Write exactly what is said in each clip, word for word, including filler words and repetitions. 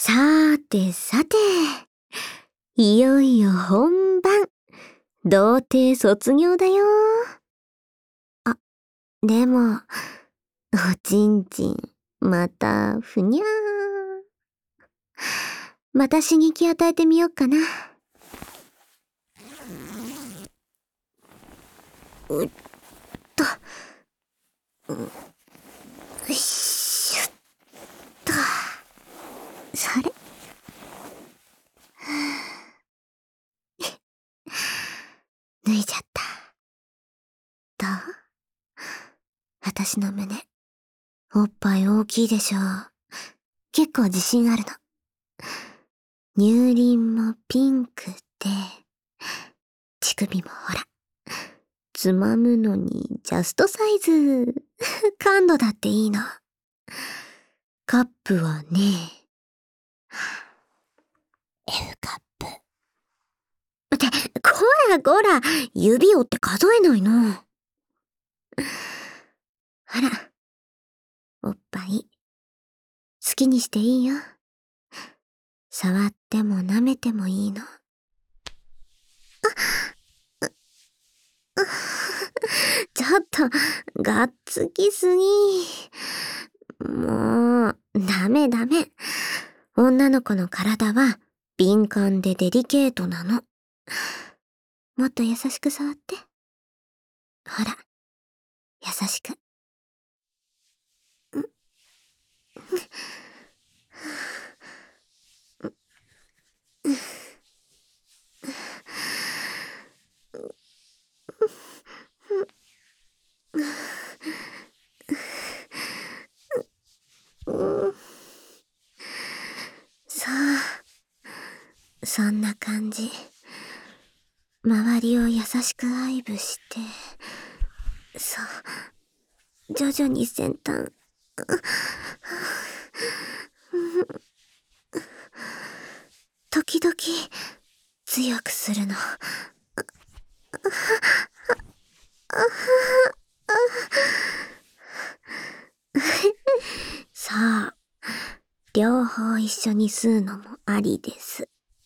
さーてさて、いよいよ本番。童貞卒業だよ。あ、でも、おちんちん、また、ふにゃー。また刺激与えてみよっかな。うっと、うっしゅっと、それ。脱いじゃった。どう？私の胸、おっぱい大きいでしょ。結構自信あるの。乳輪もピンクで、乳首もほら、つまむのにジャストサイズ。感度だっていいの。カップはね、F カップ。って、こらこら、指折って数えないの。あら、おっぱい、好きにしていいよ。触っても舐めてもいいの。ちょっと、がっつきすぎ。もう、ダメダメ。女の子の体は敏感でデリケートなの。もっと優しく触って。ほら、優しく。そう。そんな感じ。周りを優しく愛撫して、そう。徐々に先端。時々、強くするの。そう。両方一緒に吸うのもありです。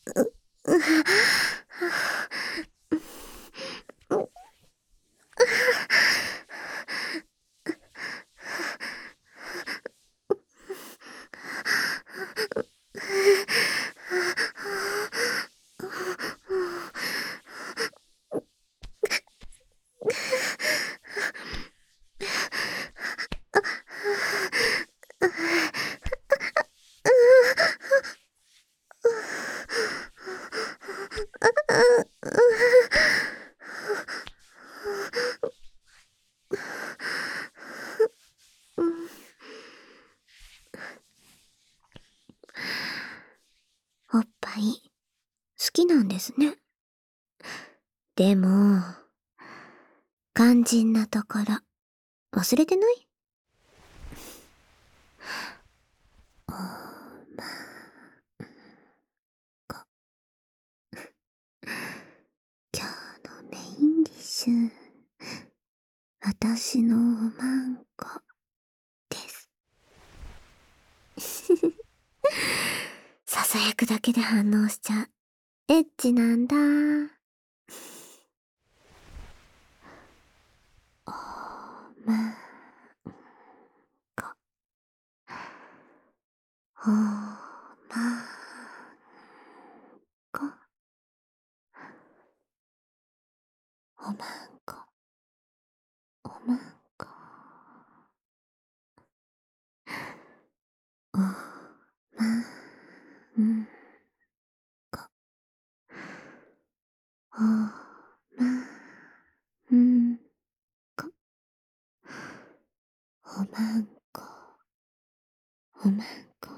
おっぱい、好きなんですね。でも、肝心なところ、忘れてない？おまんこ。今日のメインディッシュ、私のおまんこです。ささやくだけで反応しちゃう。エッチなんだ。おまんこ。おまんこ。おまんこ。おまんこ。おまんこ。おまんこ。おまんこ。おまんこ。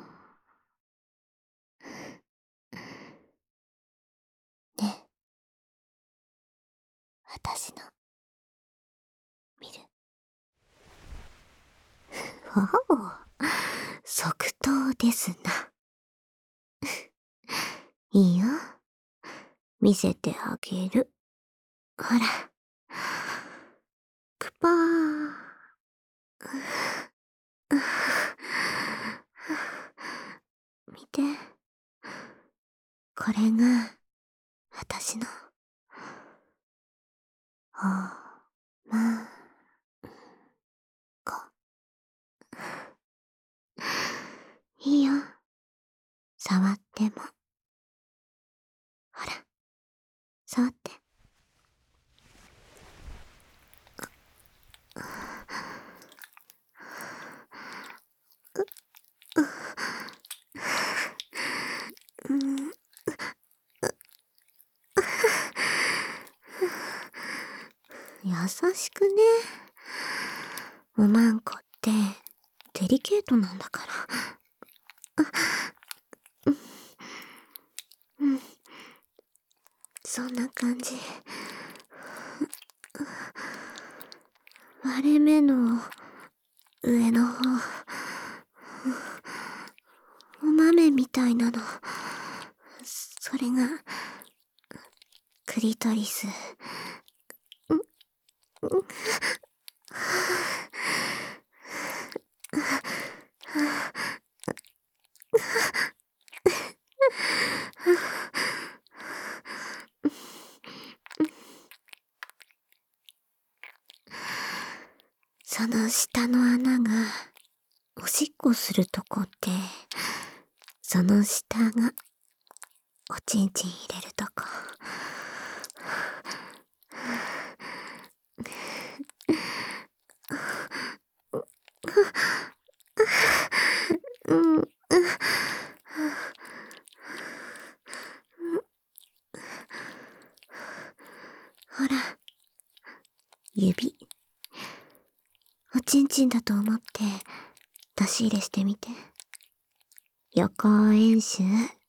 ね、私の、見る？おお、即答ですな。いいよ。見せてあげる。ほら。くぱー。見て。これが私のおまんこ。いいよ、触っても。ほら、触って。うん、優しくね。おまんこってデリケートなんだから。うん、そんな感じ。割れ目の上の方、お豆みたいなの。それがクリトリス。その下の穴がおしっこするとこって、その下がおちんちん入れるとこ。うん、ほら、指、おちんちんだと思って出し入れしてみて。予行演習。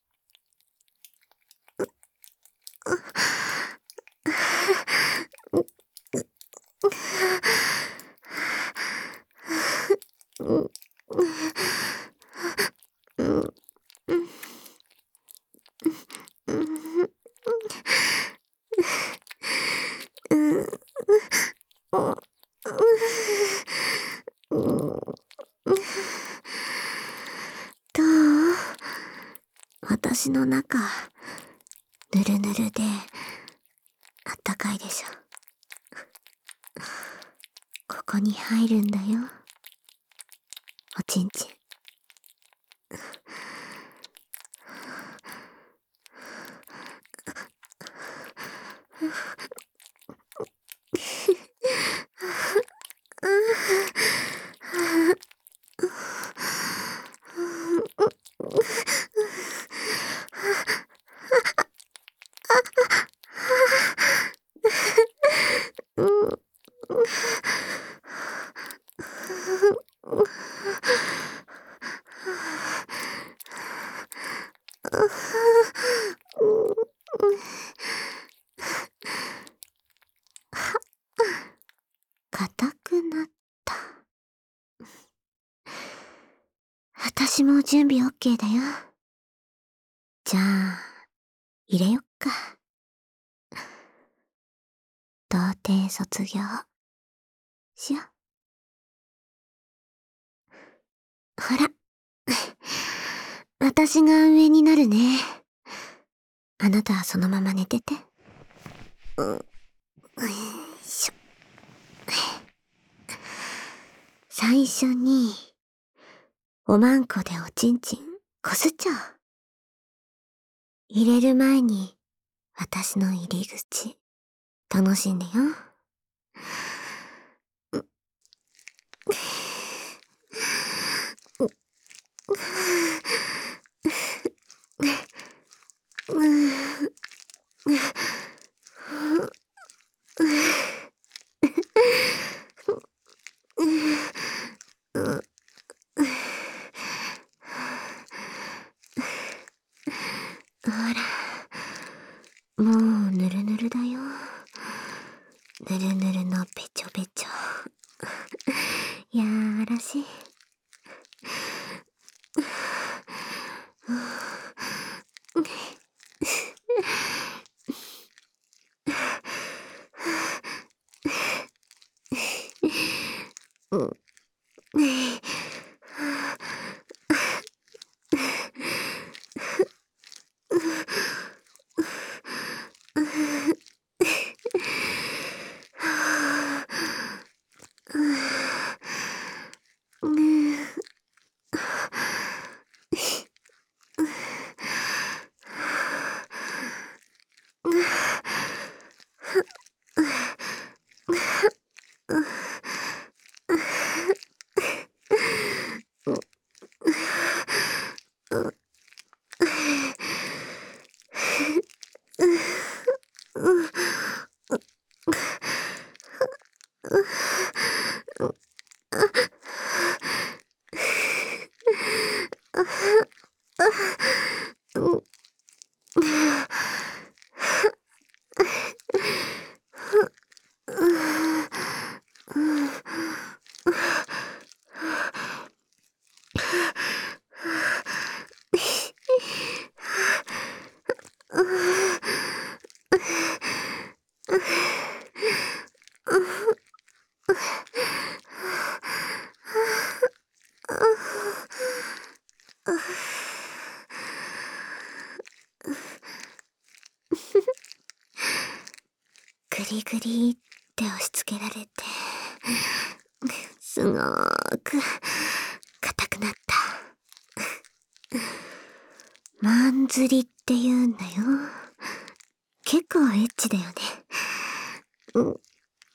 どう？私の中、ぬるぬるで、あったかいでしょ。ここに入るんだよ。おちんちん。硬くなった。私も準備 オーケー だよ。じゃあ、入れよっか。童貞卒業しよ。ほら。私が上になるね。あなたはそのまま寝てて。うん、よいしょ。最初に、おまんこでおちんちんこすっちゃおう。入れる前に、私の入り口、楽しんでよ。ほら、もうぬるぬるだよ。ぬるぬるのべちょべちょ。やらしい。 グリグリって押し付けられて、すごーく硬くなった。マンズリって言うんだよ。結構エッチだよね。うん。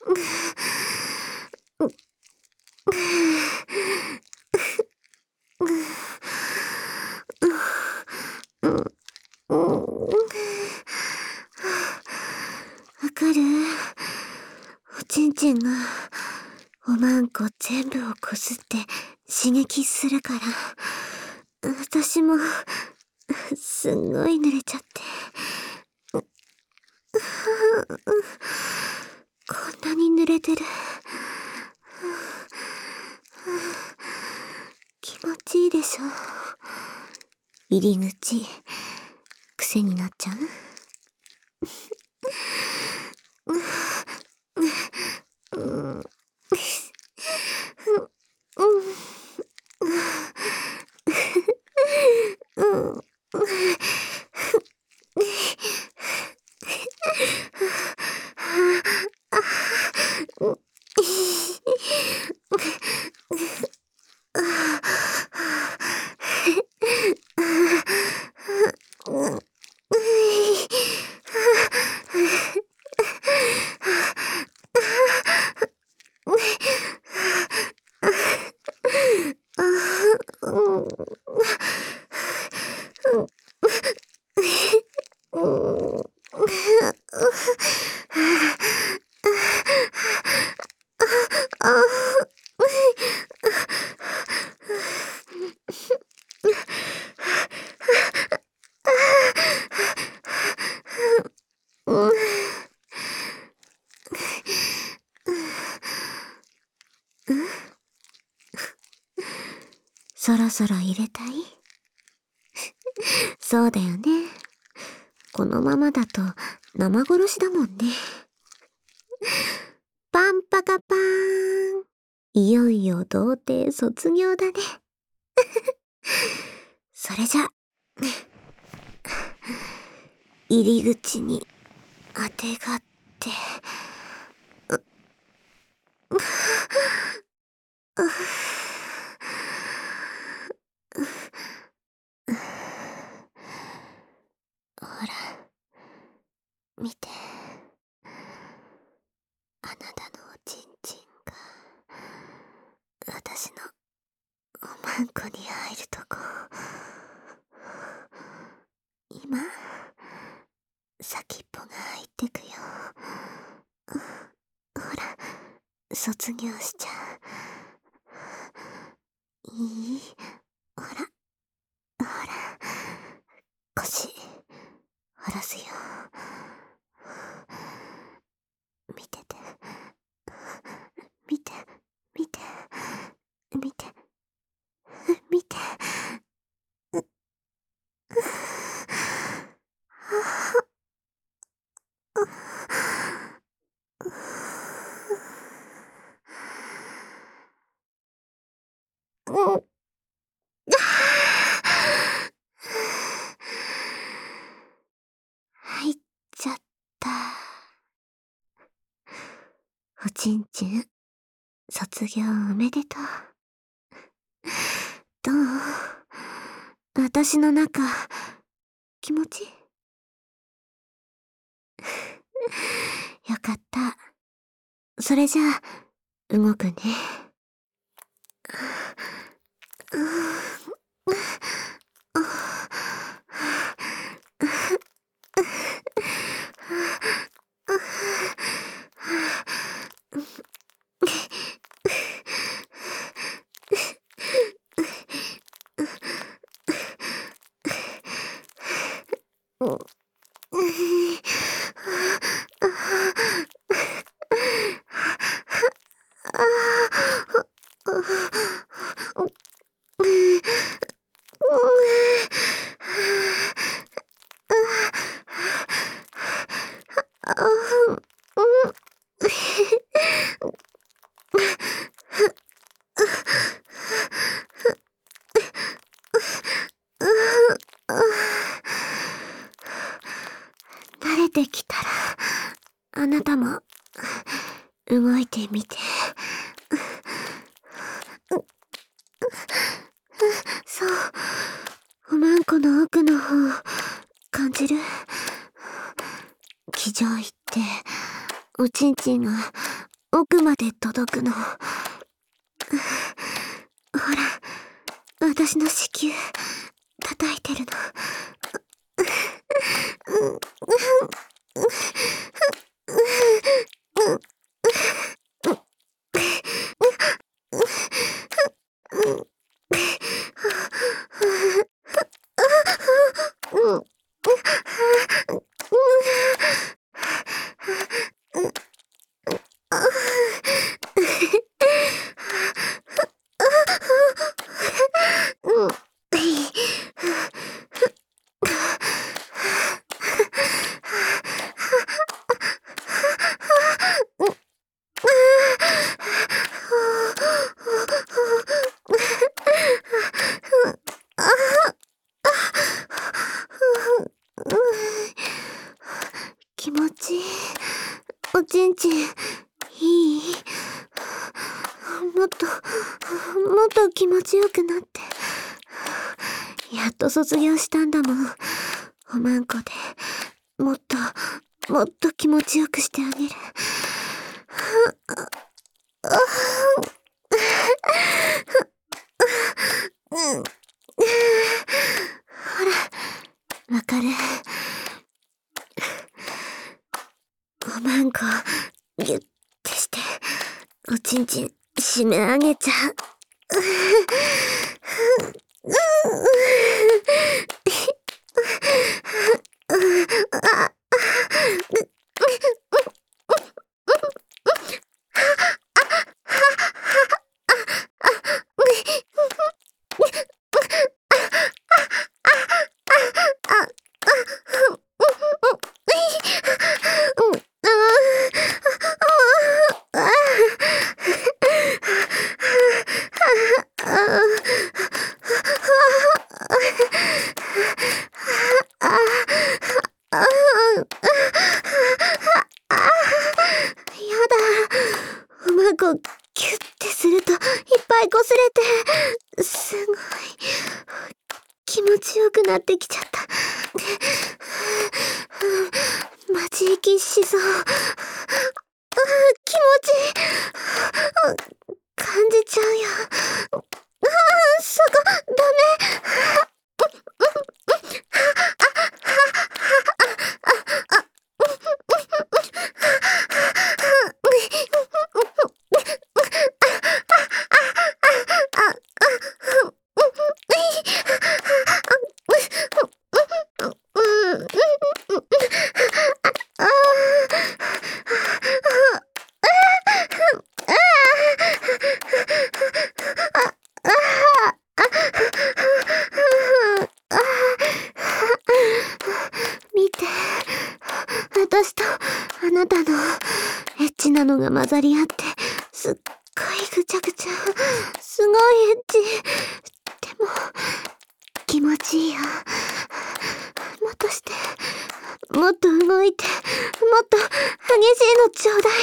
わかる？おちんちんがおまんこ全部をこすって刺激するから、私もすんごい濡れちゃって。こんなに濡れてる。気持ちいいでしょ。入り口、癖になっちゃう？そろそろ入れたい？そうだよね。このままだと生殺しだもんね。パンパカパーン。いよいよ童貞卒業だね。それじゃ、入り口にあてがって、ほら、見て。あなたのおちんちんが、私のおまんこに入るとこ。今、先っぽが入ってくよ。ほら、卒業しちゃう。いい？ほら、ほら、腰、下ろすよ。見てて。見て、見て、見て、見て。入っちゃった。おちんちん、卒業おめでとう。どう？私の中、気持ち？よかった。それじゃあ、動くね。 慣れてきたら、あなたも動いてみて。そう、おまんこの奥の方、感じる？気丈いって、おちんちんが奥まで届くの。ほら、私の子宮、叩いてるの。気持ちいい。おちんちん、いい？もっと、もっと気持ちよくなって。やっと卒業したんだもん。おまんこで、もっと、もっと気持ちよくしてあげる。ほら、わかる？おまんこ、ギュッてして、おちんちん、締め上げちゃう。おまんこ、キュッてするといっぱい擦れて、すごい気持ちよくなってきちゃった。マジ息しそう。気持ちいい。感じちゃうよ。そこ、ダメ。見て、私とあなたのエッチなのが混ざり合って、すっごいぐちゃぐちゃ、すごいエッチ。でも気持ちいいよ。もっとして、もっと動いて、もっと激しいのちょうだい。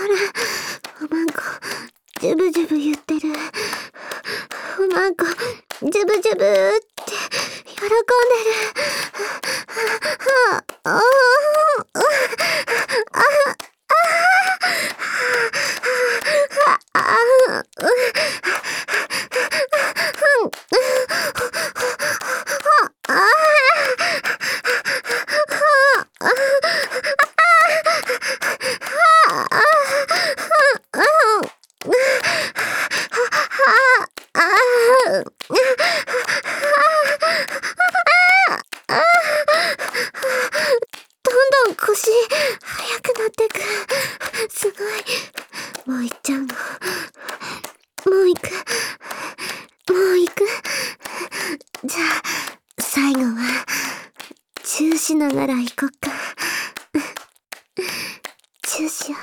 おまんこ、ジュブジュブ言ってる。おまんこ、ジュブジュブって喜んでる。はあ、ああ、ああ、ああ、あどんどん腰速くなってく。すごい。もう行っちゃうの。もう行く。もう行く。じゃあ最後はチューしながら行こっか。チューしよう。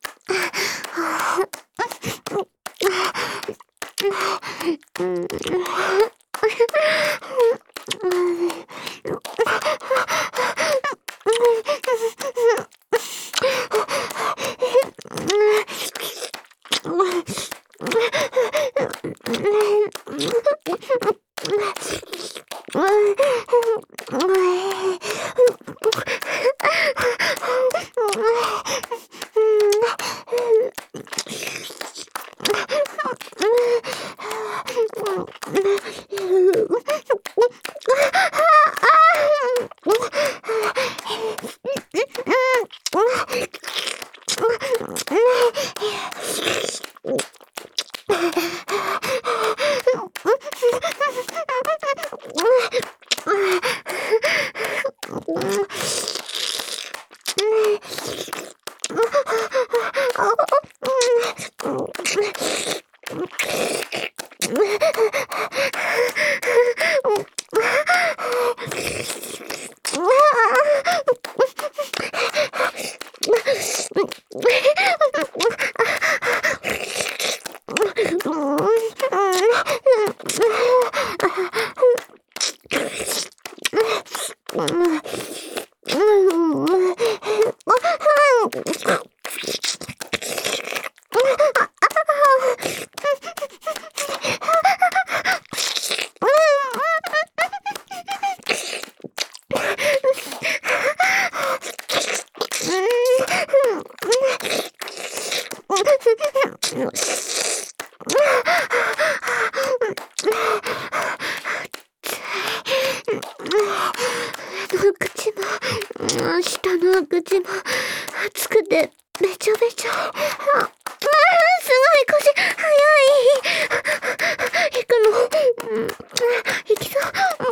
口も、下の口も熱くてべちょべちょ。あ、あ、すごい腰速い。行くの、うん、行きそう。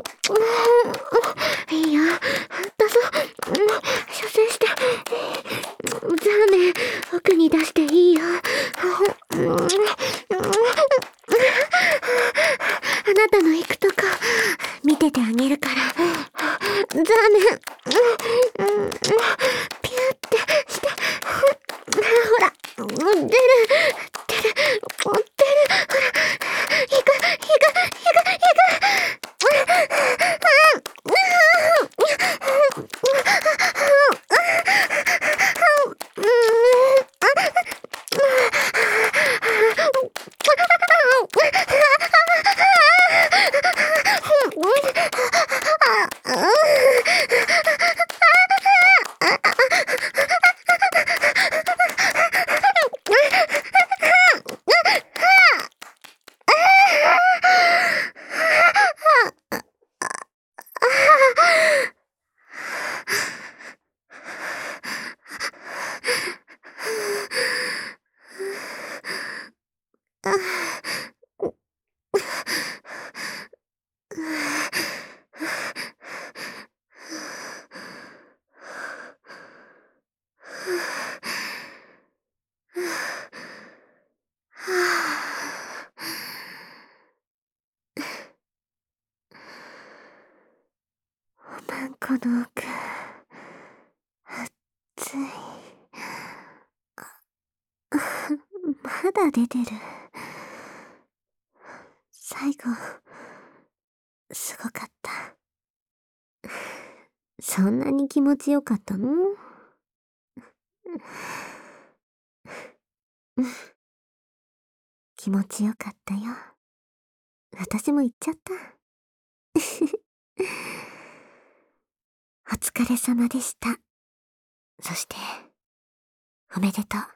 いいよ、どうぞ。射精して。ザーメン奥に出していいよ。あなたの行くとこ見ててあげるから。ザーメン、ピュってして。ほら、出る、出る、出る、ほら、行く、行く、行く、行マンコの奥、熱い。まだ出てる。最後、すごかった。そんなに気持ちよかったの？ うん。気持ちよかったよ。私も言っちゃった。お疲れ様でした。そして、おめでとう。